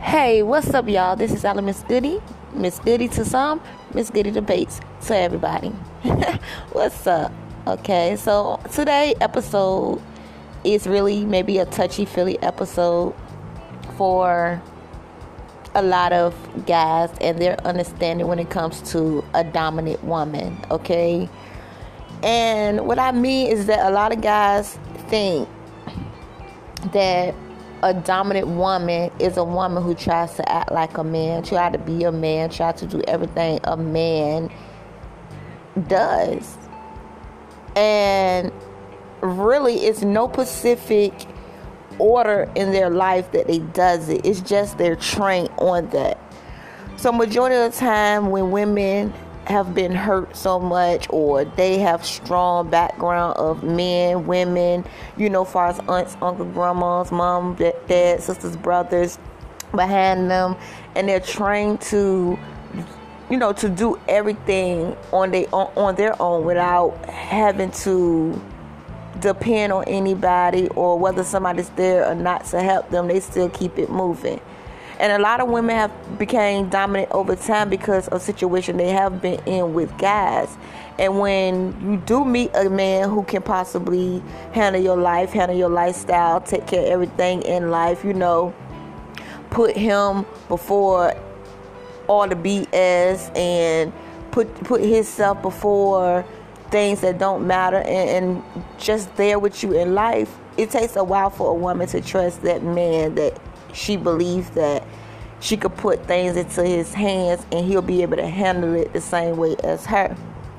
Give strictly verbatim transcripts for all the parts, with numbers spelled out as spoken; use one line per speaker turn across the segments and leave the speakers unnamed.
Hey, what's up, y'all? This is Ella Miss Goody. Miss Goody to some, Miss Goody debates to everybody. What's up? Okay, so today episode is really maybe a touchy-feely episode for a lot of guys and their understanding when it comes to a dominant woman, okay? And what I mean is that a lot of guys think that a dominant woman is a woman who tries to act like a man, try to be a man, try to do everything a man does. And really, it's no specific order in their life that they does it. It's just they're trained on that. So majority of the time when women have been hurt so much, or they have strong background of men, women, you know, far as aunts, uncle, grandmas, mom, dad, sisters, brothers behind them, and they're trained to, you know, to do everything on they on, on their own without having to depend on anybody, or whether somebody's there or not to help them, they still keep it moving. And a lot of women have become dominant over time because of situation they have been in with guys. And when you do meet a man who can possibly handle your life, handle your lifestyle, take care of everything in life, you know, put him before all the B S and put put himself before things that don't matter, and, and just there with you in life, it takes a while for a woman to trust that man, that she believes that she could put things into his hands and he'll be able to handle it the same way as her.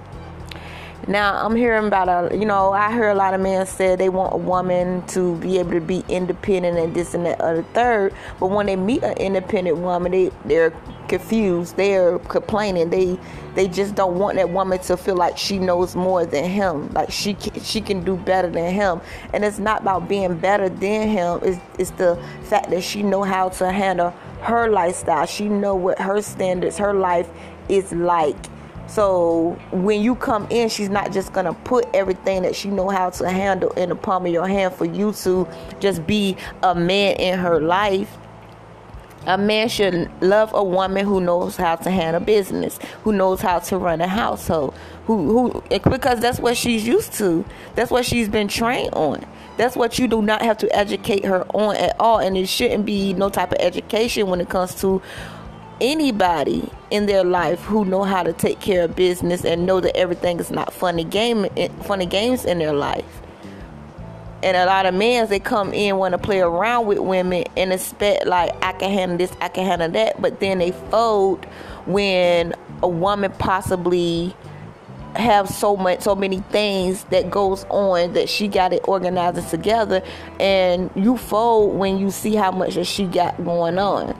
Now, I'm hearing about a, you know, I hear a lot of men say they want a woman to be able to be independent and this and that other third. But when they meet an independent woman, they, they're confused. They're complaining. They they just don't want that woman to feel like she knows more than him. Like she can, she can do better than him. And it's not about being better than him. It's, it's the fact that she know how to handle her lifestyle. She know what her standards, her life is like. So when you come in, she's not just going to put everything that she know how to handle in the palm of your hand for you to just be a man in her life. A man should love a woman who knows how to handle business, who knows how to run a household, who, who because that's what she's used to. That's what she's been trained on. That's what you do not have to educate her on at all. And it shouldn't be no type of education when it comes to anybody in their life who know how to take care of business and know that everything is not funny game funny games in their life. And a lot of men, they come in, want to play around with women and expect like, I can handle this, I can handle that, but then they fold when a woman possibly have so much so many things that goes on that she got it organized together, and you fold when you see how much that she got going on.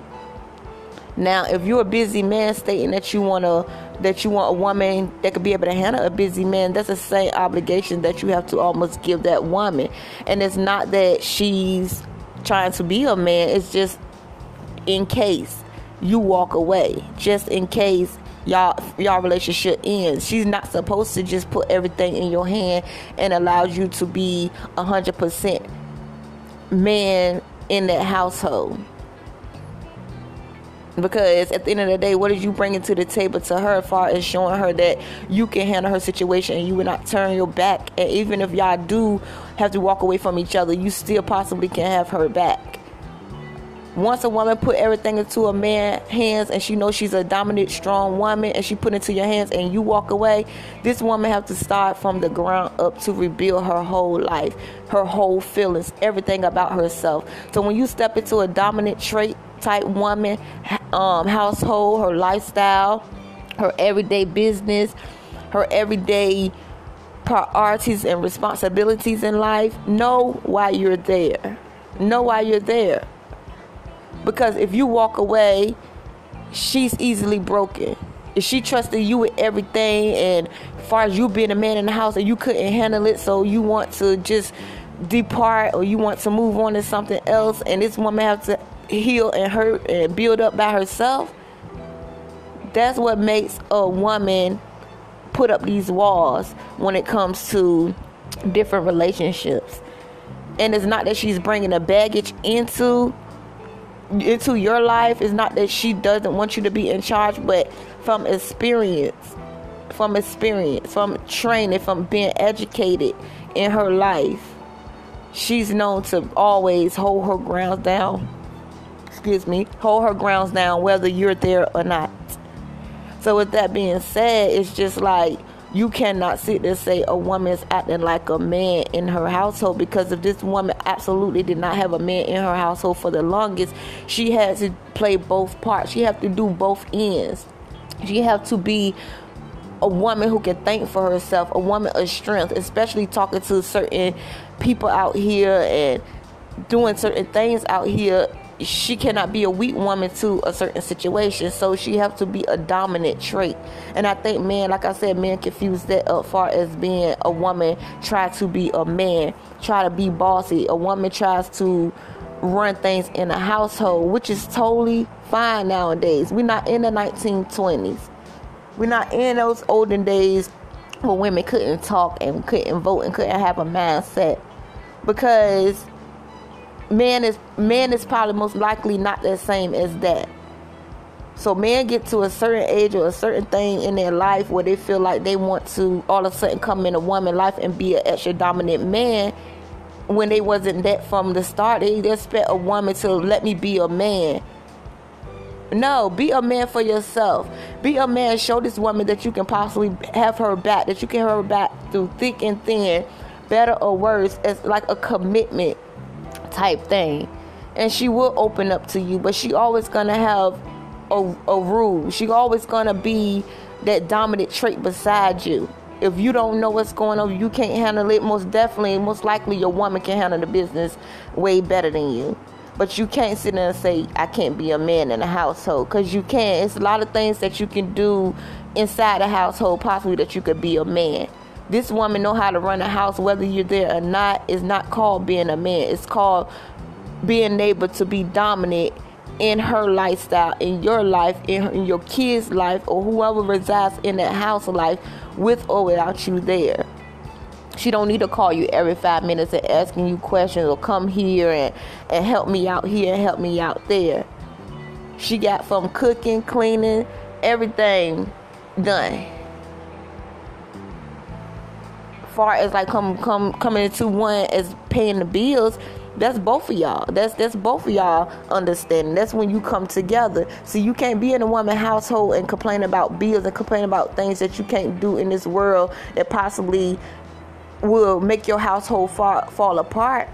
Now, if you're a busy man stating that you want to, that you want a woman that could be able to handle a busy man, that's the same obligation that you have to almost give that woman. And it's not that she's trying to be a man. It's just in case you walk away, just in case y'all y'all relationship ends. She's not supposed to just put everything in your hand and allows you to be a hundred percent man in that household. Because at the end of the day, what are you bringing to the table to her as far as showing her that you can handle her situation and you will not turn your back? And even if y'all do have to walk away from each other, you still possibly can have her back. Once a woman put everything into a man's hands and she knows she's a dominant, strong woman, and she put it into your hands and you walk away, this woman have to start from the ground up to rebuild her whole life, her whole feelings, everything about herself. So when you step into a dominant trait type woman, um, household, her lifestyle, her everyday business, her everyday priorities and responsibilities in life, know why you're there. Know why you're there. Because if you walk away, she's easily broken. If she trusted you with everything, and as far as you being a man in the house and you couldn't handle it, so you want to just depart or you want to move on to something else, and this woman have to heal and hurt and build up by herself, that's what makes a woman put up these walls when it comes to different relationships. And it's not that she's bringing a baggage into into your life. It's not that she doesn't want you to be in charge, but from experience, from experience, from training, from being educated in her life, she's known to always hold her grounds down. Excuse me, hold her grounds down whether you're there or not. So with that being said, it's just like, you cannot sit there and say a woman is acting like a man in her household, because if this woman absolutely did not have a man in her household for the longest, she had to play both parts. She have to do both ends. She have to be a woman who can think for herself, a woman of strength, especially talking to certain people out here and doing certain things out here. She cannot be a weak woman to a certain situation, so she have to be a dominant trait. And I think men, like I said, men confuse that as far as being a woman try to be a man, try to be bossy. A woman tries to run things in a household, which is totally fine nowadays. We're not in the nineteen twenties. We're not in those olden days where women couldn't talk and couldn't vote and couldn't have a mindset, because man is man is probably most likely not the same as that. So men get to a certain age or a certain thing in their life where they feel like they want to all of a sudden come in a woman's life and be an extra dominant man, when they wasn't that from the start. They expect a woman to let me be a man. No, be a man for yourself. Be a man. Show this woman that you can possibly have her back, that you can have her back through thick and thin, better or worse. It's like a commitment type thing, and she will open up to you, but she always gonna have a, a rule. She always gonna be that dominant trait beside you. If you don't know what's going on, you can't handle it, most definitely, most likely your woman can handle the business way better than you. But you can't sit there and say, I can't be a man in a household, because you can't. It's a lot of things that you can do inside a household possibly that you could be a man. This woman know how to run a house whether you're there or not. It's not called being a man. It's called being able to be dominant in her lifestyle, in your life, in, her, in your kids' life, or whoever resides in that house life, with or without you there. She don't need to call you every five minutes and asking you questions, or come here and, and help me out here and help me out there. She got from cooking, cleaning, everything done. Far as like come come coming into one as paying the bills, that's both of y'all. That's that's both of y'all understanding. That's when you come together. So you can't be in a woman's household and complain about bills and complain about things that you can't do in this world that possibly will make your household fall, fall apart.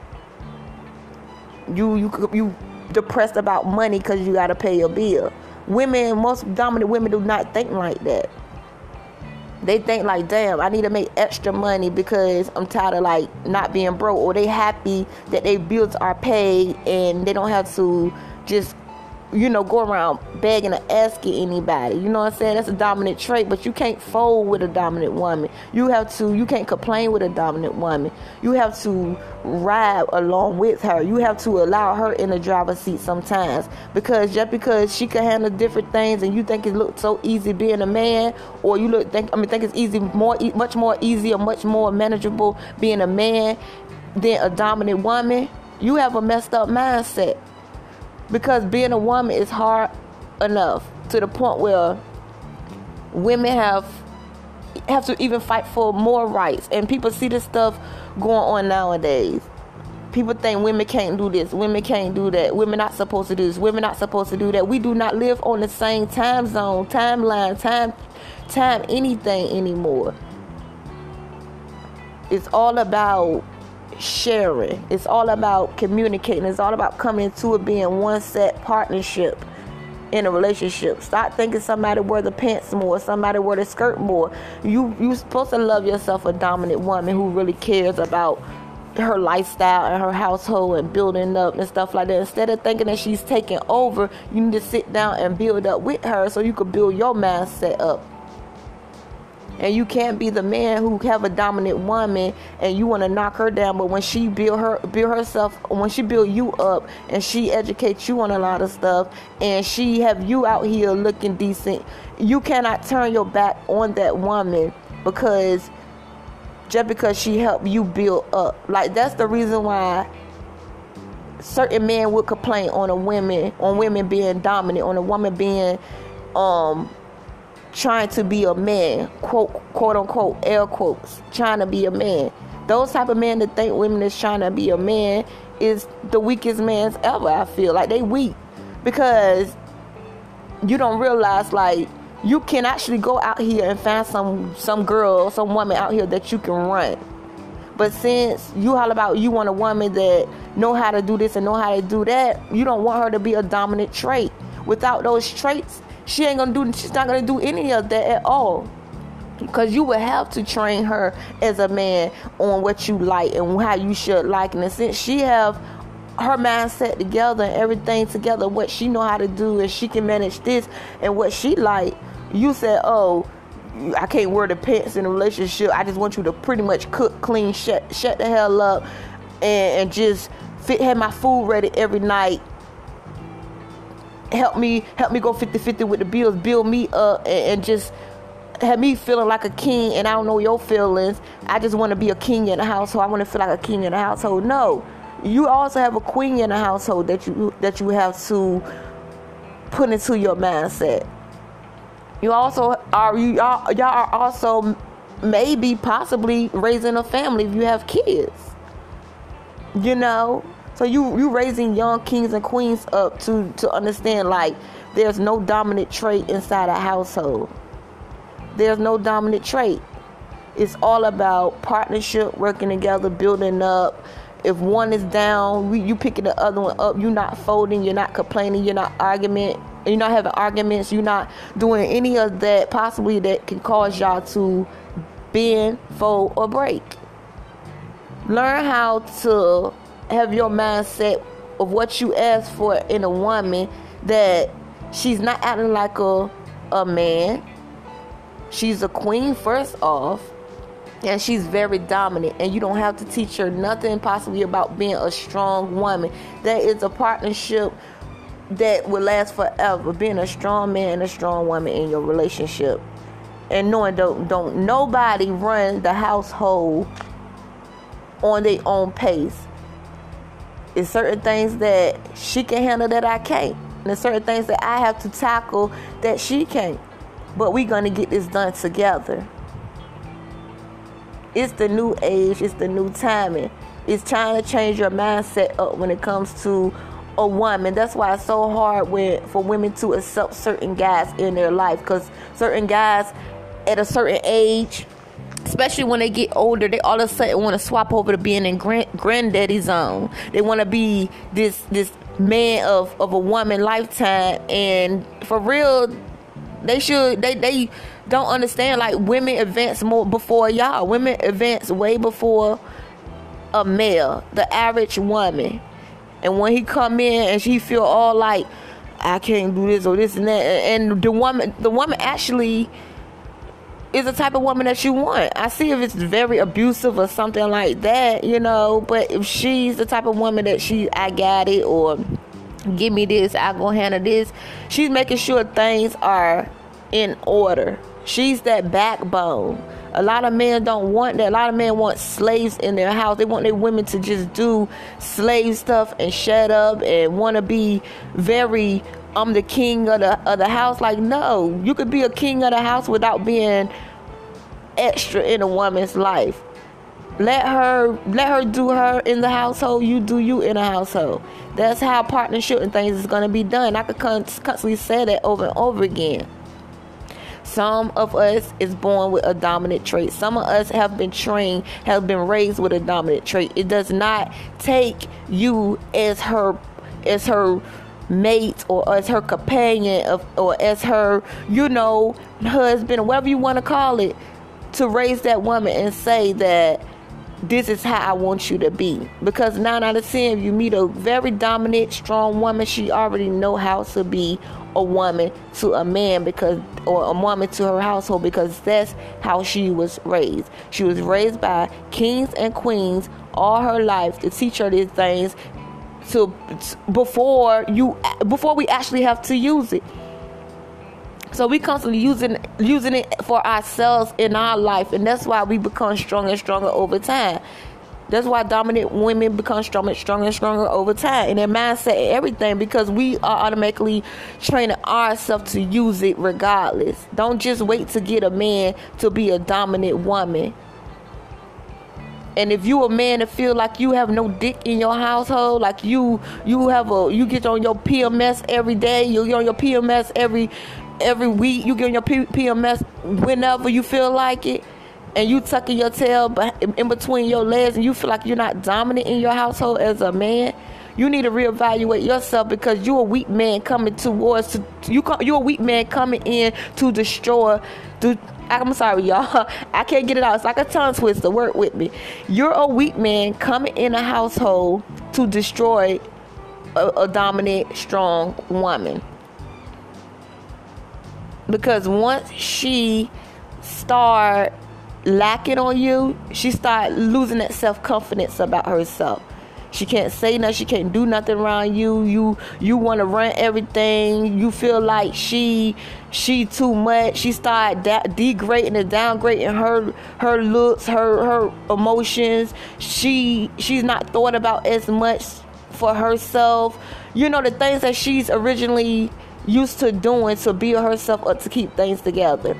You you you depressed about money because you got to pay your bill. Women, most dominant women do not think like that. They think like, damn, I need to make extra money because I'm tired of like not being broke, or they happy that their bills are paid and they don't have to just, you know, go around begging or asking anybody. You know what I'm saying? That's a dominant trait, but you can't fold with a dominant woman. You have to, you can't complain with a dominant woman. You have to ride along with her. You have to allow her in the driver's seat sometimes, because just because she can handle different things and you think it looks so easy being a man, or you look think I mean think it's easy, more much more easy or much more manageable being a man than a dominant woman, you have a messed up mindset. Because being a woman is hard enough, to the point where women have have to even fight for more rights. And people see this stuff going on nowadays. People think women can't do this, women can't do that, women not supposed to do this, women not supposed to do that. We do not live on the same time zone, timeline, time, time, anything anymore. It's all about sharing. It's all about communicating. It's all about coming into it being one set partnership in a relationship. Stop thinking somebody wear the pants more, somebody wear the skirt more. You you supposed to love yourself a dominant woman who really cares about her lifestyle and her household and building up and stuff like that. Instead of thinking that she's taking over, you need to sit down and build up with her so you can build your mindset up. And you can't be the man who have a dominant woman and you want to knock her down, but when she build her build herself, when she build you up and she educates you on a lot of stuff and she have you out here looking decent, you cannot turn your back on that woman because just because she helped you build up. Like, that's the reason why certain men would complain on a women, on women being dominant, on a woman being, um, trying to be a man, quote, quote unquote, air quotes, trying to be a man. Those type of men that think women is trying to be a man is the weakest mans ever. I feel like they weak, because you don't realize, like, you can actually go out here and find some some girl, some woman out here that you can run. But since you all about, you want a woman that know how to do this and know how to do that, you don't want her to be a dominant trait. Without those traits, she ain't gonna do, she's not gonna do any of that at all. Because you would have to train her as a man on what you like and how you should like. And since she have her mindset together and everything together, what she know how to do, and she can manage this and what she like, you said, oh, I can't wear the pants in a relationship. I just want you to pretty much cook, clean, shut shut the hell up, and, and just fit, have my food ready every night. Help me, help me go fifty-fifty with the bills, build me up, and, and just have me feeling like a king. And I don't know your feelings. I just want to be a king in the household. I want to feel like a king in the household. No, you also have a queen in the household that you that you have to put into your mindset. You also are you y'all, y'all are also maybe possibly raising a family if you have kids. You know, so you you raising young kings and queens up to to understand, like, there's no dominant trait inside a household. There's no dominant trait. It's all about partnership, working together, building up. If one is down, we, you picking the other one up. You're not folding. You're not complaining. You're not argument. You're not having arguments. You're not doing any of that possibly that can cause y'all to bend, fold, or break. Learn how to have your mindset of what you ask for in a woman, that she's not acting like a, a man. She's a queen first off, and she's very dominant, and you don't have to teach her nothing possibly about being a strong woman. That is a partnership that will last forever, being a strong man and a strong woman in your relationship, and knowing don't don't nobody run the household on their own pace. It's certain things that she can handle that I can't, and there's certain things that I have to tackle that she can't. But we're gonna get this done together. It's the new age. It's the new timing. It's trying to change your mindset up when it comes to a woman. That's why it's so hard when, for women to accept certain guys in their life, because certain guys at a certain age, especially when they get older, they all of a sudden want to swap over to being in grand, granddaddy zone. They want to be this this man of, of a woman lifetime. And for real, they should they they don't understand, like, women advance more before y'all. Women advance way before a male, the average woman. And when he come in and she feel all like, I can't do this or this and that, and the woman the woman actually is the type of woman that you want. I see if it's very abusive or something like that, you know, but if she's the type of woman that she, I got it, or give me this, I go handle this, she's making sure things are in order. She's that backbone. A lot of men don't want that. A lot of men want slaves in their house. They want their women to just do slave stuff and shut up and want to be very, I'm the king of the of the house. Like, no, you could be a king of the house without being extra in a woman's life. Let her let her do her in the household. You do you in the household. That's how partnership and things is going to be done. I could constantly say that over and over again. Some of us is born with a dominant trait. Some of us have been trained, have been raised with a dominant trait. It does not take you as her as her mate or as her companion of, or as her, you know, husband, or whatever you want to call it, to raise that woman and say that this is how I want you to be. Because nine out of ten, if you meet a very dominant, strong woman, she already know how to be a woman to a man, because, or a woman to her household, because that's how she was raised. She was raised by kings and queens all her life to teach her these things to before you before we actually have to use it. So we constantly using using it for ourselves in our life, and that's why we become stronger and stronger over time. That's why dominant women become stronger, stronger and stronger over time in their mindset and everything, because we are automatically training ourselves to use it regardless. Don't just wait to get a man to be a dominant woman. And if you a man that feel like you have no dick in your household, like you you have a you get on your P M S every day, you get on your P M S every every week, you get on your P- PMS whenever you feel like it, and you tucking your tail in between your legs, and you feel like you're not dominant in your household as a man, you need to reevaluate yourself, because you're a weak man coming towards to you. You're a weak man coming in to destroy. To, I'm sorry, y'all. I can't get it out. It's like a tongue twister. Work with me. You're a weak man coming in a household to destroy a, a dominant, strong woman. Because once she start lacking on you, she start losing that self-confidence about herself. She can't say nothing. She can't do nothing around you. You you want to run everything. You feel like she she too much. She start da- degrading and downgrading her her looks, her her emotions. She she's not thought about as much for herself. You know, the things that she's originally used to doing to build herself up to keep things together.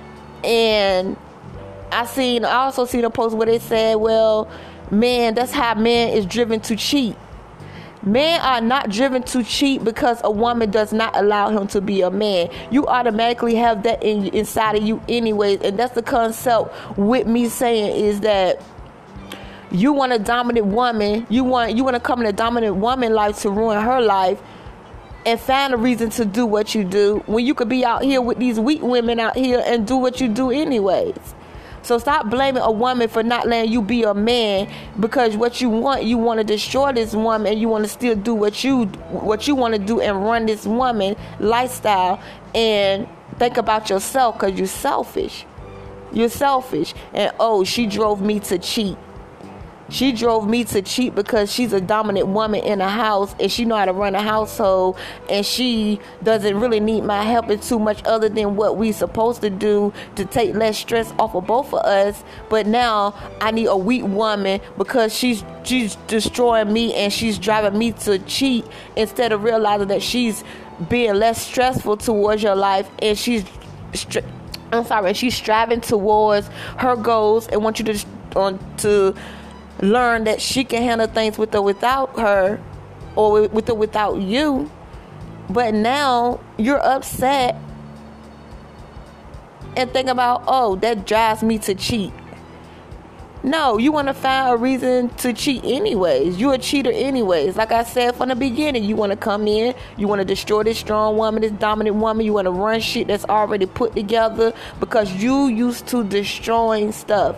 And I seen I also seen a post where they said, well, man, that's how man is driven to cheat. Men are not driven to cheat because a woman does not allow him to be a man. You automatically have that in, inside of you anyways. And that's the concept with me saying is that you want a dominant woman. You want you want to come in a dominant woman life to ruin her life and find a reason to do what you do, when you could be out here with these weak women out here and do what you do anyways. So stop blaming a woman for not letting you be a man, because what you want, you want to destroy this woman, and you want to still do what you what you want to do and run this woman lifestyle, and think about yourself, because you're selfish. You're selfish. And oh, she drove me to cheat. She drove me to cheat because she's a dominant woman in a house, and she know how to run a household, and she doesn't really need my help in too much other than what we supposed to do to take less stress off of both of us. But now I need a weak woman because she's she's destroying me, and she's driving me to cheat, instead of realizing that she's being less stressful towards your life, and she's stri- I'm sorry, she's striving towards her goals, and want you to on to learn that she can handle things with or without her, or with or without you. But now you're upset and think about, oh, that drives me to cheat. No, you want to find a reason to cheat anyways. You're a cheater anyways. Like I said from the beginning, you want to come in, you want to destroy this strong woman, this dominant woman. You want to run shit that's already put together because you used to destroying stuff.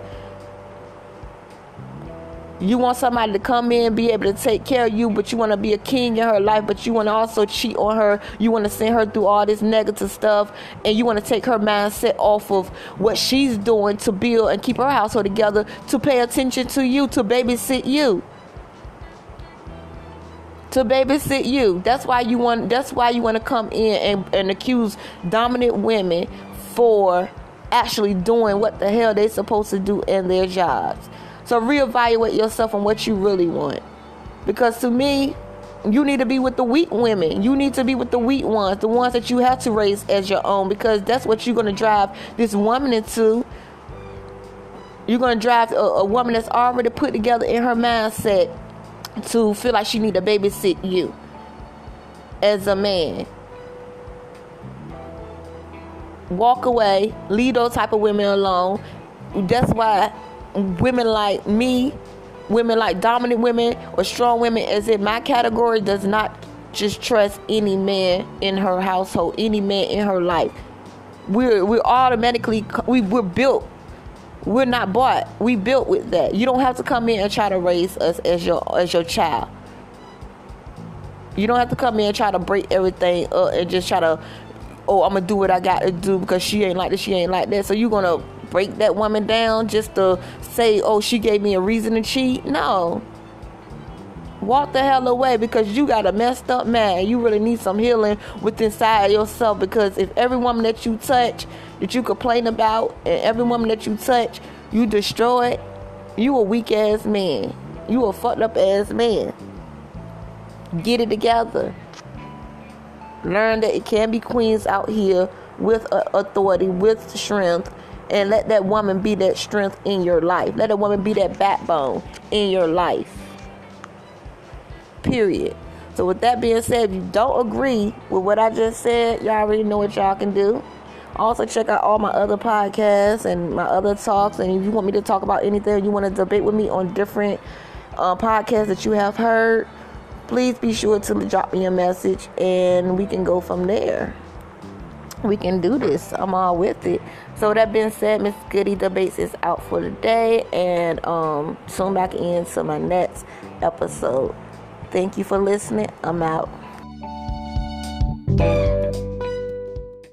You want somebody to come in, be able to take care of you, but you want to be a king in her life, but you want to also cheat on her. You want to send her through all this negative stuff, and you want to take her mindset off of what she's doing to build and keep her household together, to pay attention to you, to babysit you. To babysit you. That's why you want that's why you want to come in and, and accuse dominant women for actually doing what the hell they're supposed to do in their jobs. So reevaluate yourself on what you really want. Because to me, you need to be with the weak women. You need to be with the weak ones. The ones that you have to raise as your own. Because that's what you're going to drive this woman into. You're going to drive a, a woman that's already put together in her mindset to feel like she need to babysit you as a man. Walk away. Leave those type of women alone. That's why women like me, women like dominant women or strong women is in my category, does not just trust any man in her household, any man in her life. We're we're automatically we we're built. We're not bought. We built with that. You don't have to come in and try to raise us as your as your child. You don't have to come in and try to break everything up and just try to, oh, I'm gonna do what I got to do because she ain't like this, she ain't like that. So you're gonna break that woman down just to say, oh, she gave me a reason to cheat? No. Walk the hell away, because you got a messed up man. You really need some healing within inside yourself, because if every woman that you touch, that you complain about, and every woman that you touch, you destroy, You a weak ass man. You a fucked up ass man. Get it together. Learn that it can be queens out here with authority, with strength, and let that woman be that strength in your life. Let that woman be that backbone in your life. Period. So with that being said, if you don't agree with what I just said, y'all already know what y'all can do. Also, check out all my other podcasts and my other talks. And if you want me to talk about anything, you want to debate with me on different uh, podcasts that you have heard, please be sure to drop me a message and we can go from there. We can do this. I'm all with it. So with that being said, Miss Goody Debates is out for the day, and um, tune back in to my next episode. Thank you for listening. I'm out.